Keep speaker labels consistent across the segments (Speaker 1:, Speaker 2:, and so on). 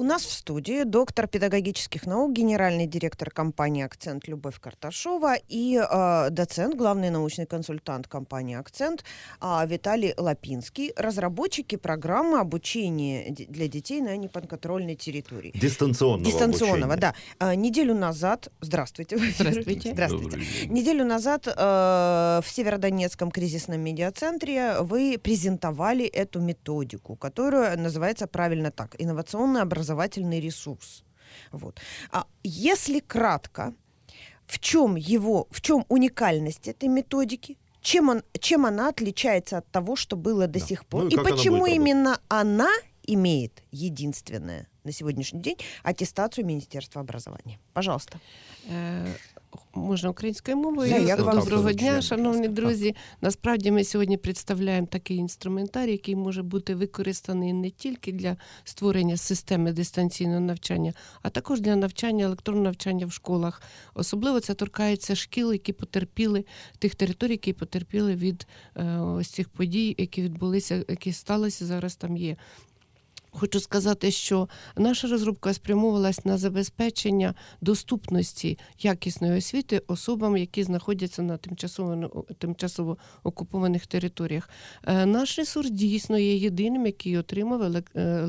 Speaker 1: У нас в студии доктор педагогических наук, генеральный директор компании «Акцент» Любовь Карташова и доцент, главный научный консультант компании «Акцент» Виталий Лапинский, разработчики программы обучения для детей на неподконтрольной территории.
Speaker 2: Дистанционного
Speaker 1: обучения. Да. Неделю назад... Здравствуйте.
Speaker 3: Здравствуйте.
Speaker 1: Неделю назад в Северодонецком кризисном медиацентре вы презентовали эту методику, которая называется правильно так: инновационный образовательный ресурс. Вот. Если кратко, в чем уникальность этой методики? Чем она отличается от того, что было до сих пор? И почему именно она имеет единственное на сегодняшний день аттестацию Министерства образования? Пожалуйста.
Speaker 3: Можна українською мовою?
Speaker 1: Да,
Speaker 3: Доброго дня, шановні друзі. Насправді ми сьогодні представляємо такий інструментарій, який може бути використаний не тільки для створення системи дистанційного навчання, а також для навчання, електронного навчання в школах. Особливо це торкається шкіл, які потерпіли, тих територій, які потерпіли від ось цих подій, які відбулися, які сталися, зараз там є. Хочу сказати, що наша розробка спрямовувалась на забезпечення доступності якісної освіти особам, які знаходяться на тимчасово окупованих територіях. Наш ресурс дійсно є єдиним, який отримав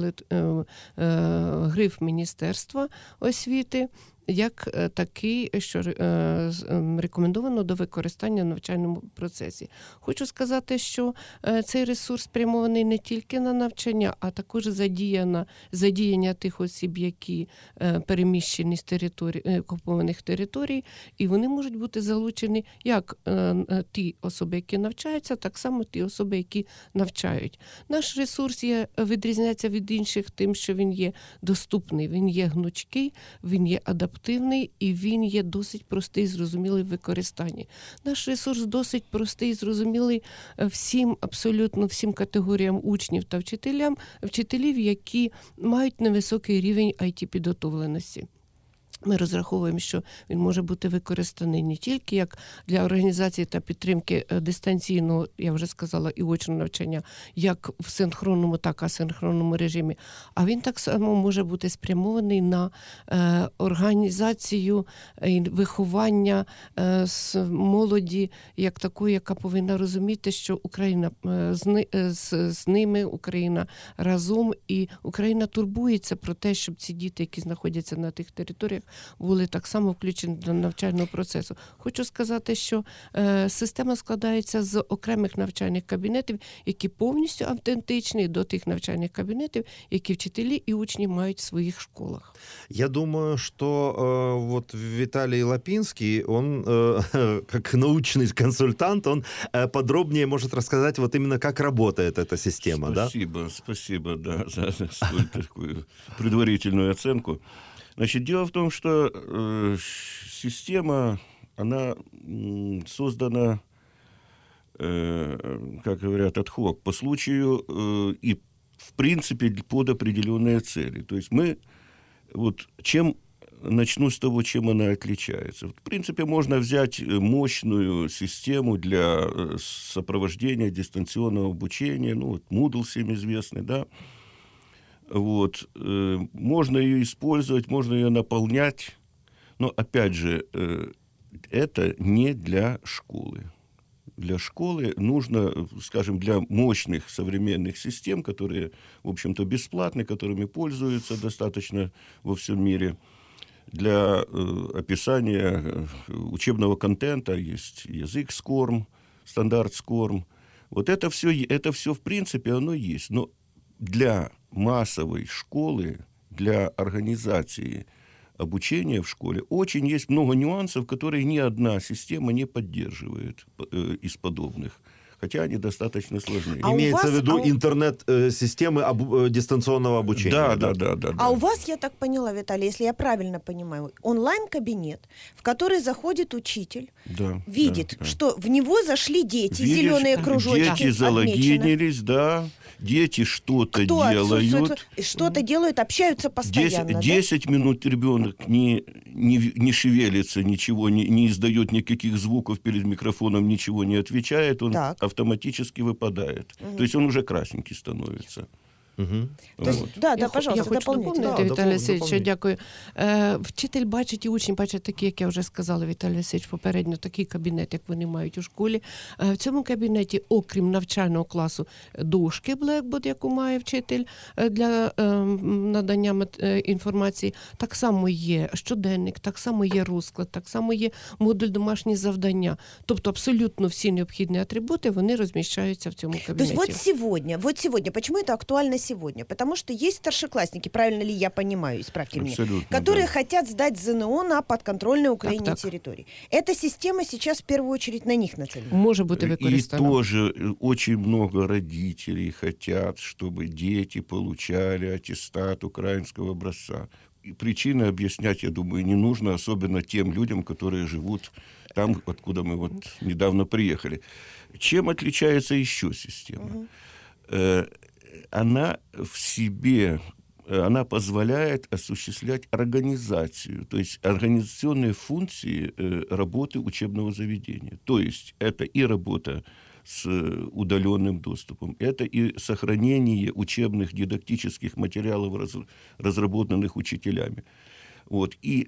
Speaker 3: гриф Міністерства освіти, як такий, що рекомендовано до використання в навчальному процесі. Хочу сказати, що цей ресурс спрямований не тільки на навчання, а також задіяння тих осіб, які переміщені з окупованих територій, і вони можуть бути залучені як ті особи, які навчаються, так само ті особи, які навчають. Наш ресурс відрізняється від інших тим, що він є доступний, він є гнучкий, він є адаптивний, і він є досить простий і зрозумілий в використанні. Наш ресурс досить простий і зрозумілий абсолютно всім категоріям учнів та вчителів, які мають невисокий рівень IT-підготовленості. Ми розраховуємо, що він може бути використаний не тільки як для організації та підтримки дистанційного, я вже сказала, і очного навчання, як в синхронному, так і асинхронному режимі, а він так само може бути спрямований на організацію і виховання молоді, як такої, яка повинна розуміти, що Україна з ними, Україна разом, і Україна турбується про те, щоб ці діти, які знаходяться на тих територіях, були так само включені до навчального процесу. Хочу сказати, що система складається з окремих навчальних кабінетів, які повністю автентичні до тих навчальних кабінетів, які вчителі і учні мають в своїх школах.
Speaker 2: Я думаю, что вот Виталий Лапинский, он как научный консультант, он подробнее может рассказать вот именно, как работает эта система.
Speaker 4: Спасибо, да, за столь такую предварительную оценку. Значит, дело в том, что система, она создана, как говорят, ad hoc, по случаю и, в принципе, под определенные цели. То есть начну с того, чем она отличается. В принципе, можно взять мощную систему для сопровождения дистанционного обучения, Moodle всем известный, да. Можно ее использовать, можно ее наполнять, но, опять же, это не для школы. Для школы нужно, скажем, для мощных современных систем, которые, в общем-то, бесплатны, которыми пользуются достаточно во всем мире, для описания учебного контента есть язык SCORM, стандарт SCORM. Вот это все, в принципе, оно есть, но для массовой школы, для организации обучения в школе очень есть много нюансов, которые ни одна система не поддерживает из подобных. Хотя они достаточно сложны.
Speaker 2: Имеется в виду интернет-системы дистанционного обучения.
Speaker 1: Да. У вас, я так поняла, Виталий, если я правильно понимаю, онлайн-кабинет, в который заходит учитель, видит, что в него зашли дети, зеленые кружочки.
Speaker 4: Дети залогинились, да. Дети что-то делают.
Speaker 1: Что-то делают, общаются постоянно.
Speaker 4: 10 минут ребенок не шевелится, ничего, не издает никаких звуков перед микрофоном, ничего не отвечает, он автоматически выпадает. То есть он уже красненький становится.
Speaker 1: Пожалуйста,
Speaker 3: я хочу доповнити, Віталій Васильович, дякую. Вчитель бачить і учні бачать такі, як я вже сказала, Віталій Васильович, попередньо, такий кабінет, як вони мають у школі. В цьому кабінеті, окрім навчального класу, дошки Blackboard, яку має вчитель для надання інформації, так само є щоденник, так само є розклад, так само є модуль домашні завдання. Тобто абсолютно всі необхідні атрибути, вони розміщаються в цьому кабінеті.
Speaker 1: То есть вот сегодня, почему это актуально сегодня? Потому что есть старшеклассники, правильно ли я понимаю, исправьте меня, которые хотят сдать ЗНО на подконтрольной Украине территории. Эта система сейчас в первую очередь на них нацелена.
Speaker 3: Может быть,
Speaker 4: и тоже очень много родителей хотят, чтобы дети получали аттестат украинского образца. И причины объяснять, я думаю, не нужно, особенно тем людям, которые живут там, откуда мы вот недавно приехали. Чем отличается еще система? Она в себе, она позволяет осуществлять организацию, то есть организационные функции работы учебного заведения. То есть это и работа с удаленным доступом, это и сохранение учебных дидактических материалов, разработанных учителями. Вот. И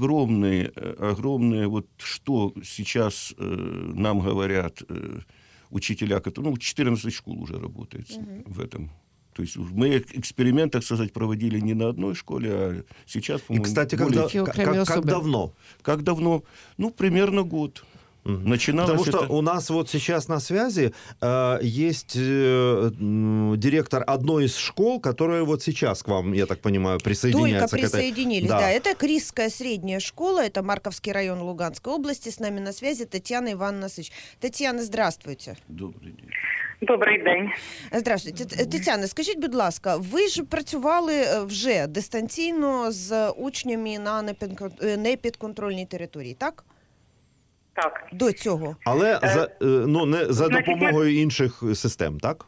Speaker 4: огромное вот что сейчас нам говорят учителя, которые, 14 школ уже работает в этом. То есть мы эксперимент, так сказать, проводили не на одной школе, а сейчас, по-моему...
Speaker 2: И, кстати, как давно?
Speaker 4: Как давно? Ну, примерно год.
Speaker 2: Потому что у нас вот сейчас на связи есть директор одной из школ, которая вот сейчас к вам, я так понимаю, присоединяется.
Speaker 1: Только присоединились, да. Это Крисская средняя школа, это Марковский район Луганской области. С нами на связи Тетяна Ивановна Сыч. Татьяна, здравствуйте.
Speaker 4: Добрий день.
Speaker 5: Добрий день.
Speaker 1: Здравствуйте. Тетяна, скажіть, будь ласка, ви ж працювали вже дистанційно з учнями на непідконтрольній території, так?
Speaker 5: Так.
Speaker 1: До цього.
Speaker 2: Але не за допомогою інших систем, так?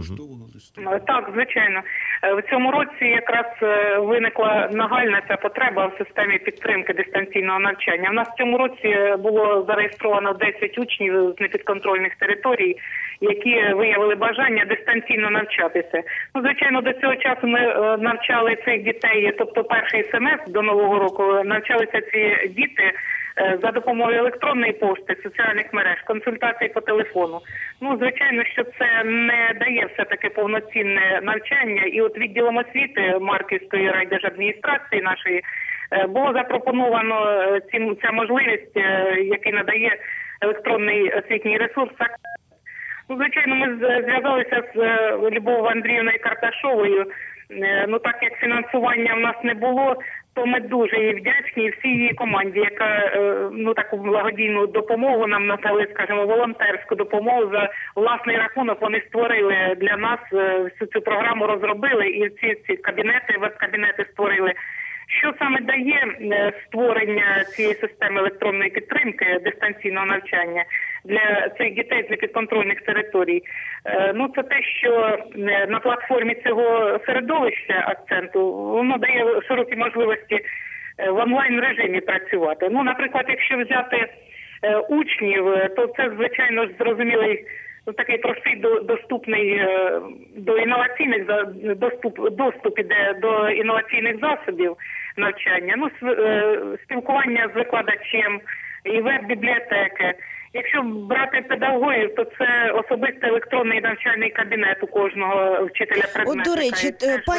Speaker 5: Так, звичайно. В цьому році якраз виникла нагальна ця потреба в системі підтримки дистанційного навчання. У нас в цьому році було зареєстровано 10 учнів з непідконтрольних територій, які виявили бажання дистанційно навчатися. Ну, звичайно, до цього часу ми навчали цих дітей, тобто перший семестр до Нового року навчалися ці діти за допомогою електронної пошти, соціальних мереж, консультацій по телефону. Ну, звичайно, що це не дає все-таки повноцінне навчання. І от відділом освіти Марківської райдержадміністрації нашої було запропоновано ця можливість, який надає електронний освітній ресурс. Ну, звичайно, ми зв'язалися з Любов'ю Андріївною Карташовою. Ну, так як фінансування в нас не було, то ми дуже їй вдячні, і всій її команді, яка таку благодійну допомогу нам надали, скажімо, волонтерську допомогу за власний рахунок. Вони створили для нас всю цю програму, розробили, і ці кабінети, веб-кабінети створили. Що саме дає створення цієї системи електронної підтримки дистанційного навчання для цих дітей з непідконтрольних територій? Ну, це те, що на платформі цього середовища акценту, воно дає широкі можливості в онлайн-режимі працювати. Ну, наприклад, якщо взяти учнів, то це, звичайно ж, зрозумілий такий простий, доступний до інноваційних доступ іде до інноваційних засобів навчання. Ну, спілкування з викладачем і веб-бібліотеки. Якщо брати педагогів, то це особистий електронний навчальний кабінет у кожного вчителя предмета.
Speaker 1: От, до речі,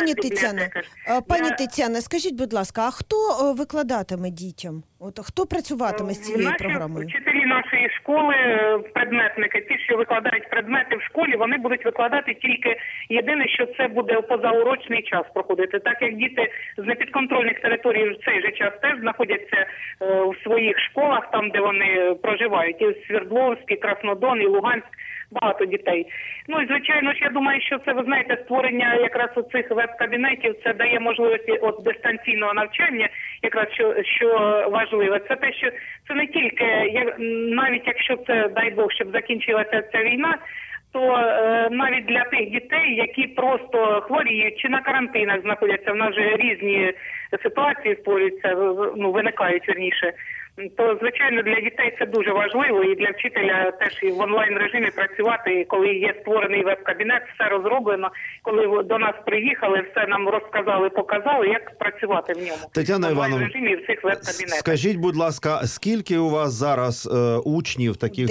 Speaker 1: пані Тетяна, скажіть, будь ласка, а хто викладатиме дітям? От хто працюватиме з цією програмою?
Speaker 5: Вчителі нашої школи, предметники, ті, що викладають предмети в школі, вони будуть викладати тільки єдине, що це буде позаурочний час проходити. Так як діти з непідконтрольних територій в цей же час теж знаходяться в своїх школах, там, де вони проживають, і Свердловськ, і Краснодон, і Луганськ, багато дітей. Ну і, звичайно ж, я думаю, що це, ви знаєте, створення якраз оцих веб-кабінетів, це дає можливості от дистанційного навчання, якраз що важливо. Це те, що це не тільки, навіть якщо це, дай Бог, щоб закінчилася ця війна, то навіть для тих дітей, які просто хворіють чи на карантинах знаходяться, в нас же різні ситуації створюються, виникають, вірніше. то, звичайно, для дітей це дуже важливо, і для вчителя теж і в онлайн-режимі працювати, і коли є створений веб-кабінет, все розроблено, коли до нас приїхали, все нам розказали, показали, як працювати в ньому.
Speaker 2: Тетяна
Speaker 5: в
Speaker 2: Івановна,
Speaker 5: онлайн-режимі в цих веб-кабінетах.
Speaker 2: скажіть, будь ласка, скільки у вас зараз учнів таких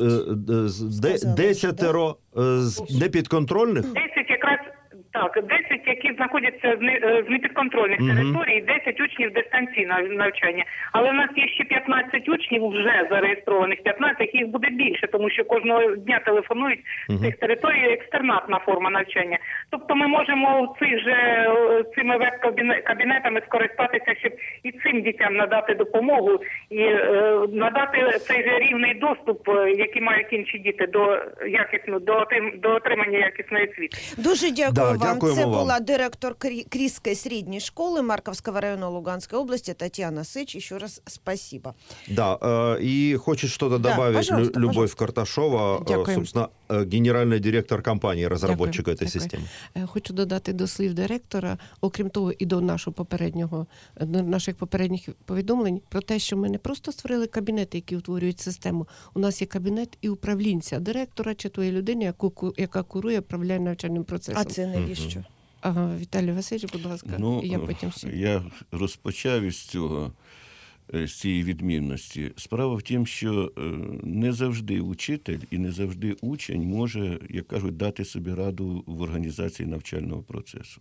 Speaker 2: 10 непідконтрольних?
Speaker 5: 10 якраз, так, 10, які знаходяться з непідконтрольних територій, 10 учнів дистанційного навчання. Але в нас є ще 15 учнів вже зареєстрованих, 15, їх буде більше, тому що кожного дня телефонують з цих територій екстернатна форма навчання. Тобто ми можемо цими веб-кабінетами скористатися, щоб і цим дітям надати допомогу, і надати цей же рівний доступ, який мають інші діти до отримання якісної освіти.
Speaker 1: Дуже дякую вам.
Speaker 2: Дякуємо
Speaker 1: Це
Speaker 2: вам.
Speaker 1: була директор Кріської середньої школи Марковського району Луганской области Татьяна Сыч. Еще раз спасибо.
Speaker 2: Да, и хочет что-то добавить
Speaker 1: пожалуйста,
Speaker 2: Любовь
Speaker 1: пожалуйста.
Speaker 2: Карташова,
Speaker 3: Дякую.
Speaker 2: собственно, генеральный директор компании, разработчика
Speaker 3: Дякую.
Speaker 2: этой системы.
Speaker 3: Хочу додати до слів директора, окрім того, і до наших попередніх повідомлень про те, що ми не просто створили кабінети, які утворюють систему. У нас є кабінет і управлінця, директора чи тої людини, яка курує, управляє навчальним процесом.
Speaker 1: А це навіщо?
Speaker 3: Віталій Васильович, будь ласка, і я потім ще.
Speaker 4: Я розпочав із цієї відмінності. Справа в тім, що не завжди учитель і не завжди учень може, як кажуть, дати собі раду в організації навчального процесу.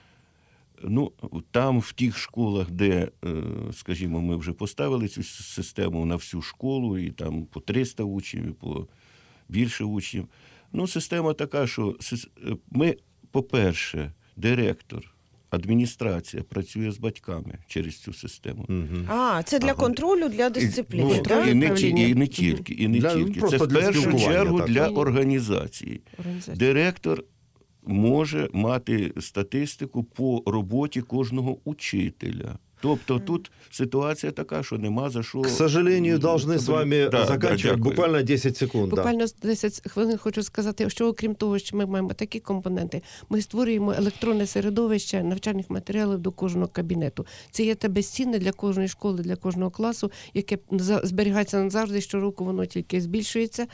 Speaker 4: Там, в тих школах, де, скажімо, ми вже поставили цю систему на всю школу, і там по 300 учнів, і по більше учнів. Система така, що ми, по-перше, директор, адміністрація працює з батьками через цю систему.
Speaker 1: Це для контролю, для дисципліни, так?
Speaker 4: І не тільки. Це в першу чергу для організації. Директор може мати статистику по роботі кожного учителя. Тобто тут ситуація така, що нема за що...
Speaker 2: К сожалению, должны с вами заканчивать буквально 10 секунд.
Speaker 3: Буквально 10 хвилин хочу сказати, що окрім того, що ми маємо такі компоненти, ми створюємо електронне середовище навчальних матеріалів до кожного кабінету. Це є безцінне для кожної школи, для кожного класу, яке зберігається назавжди, щороку воно тільки збільшується.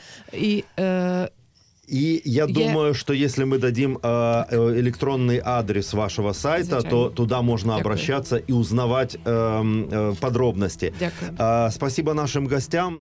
Speaker 2: И я думаю, что если мы дадим электронный адрес вашего сайта, то туда можно обращаться и узнавать подробности.
Speaker 3: Дякую.
Speaker 2: Спасибо нашим гостям.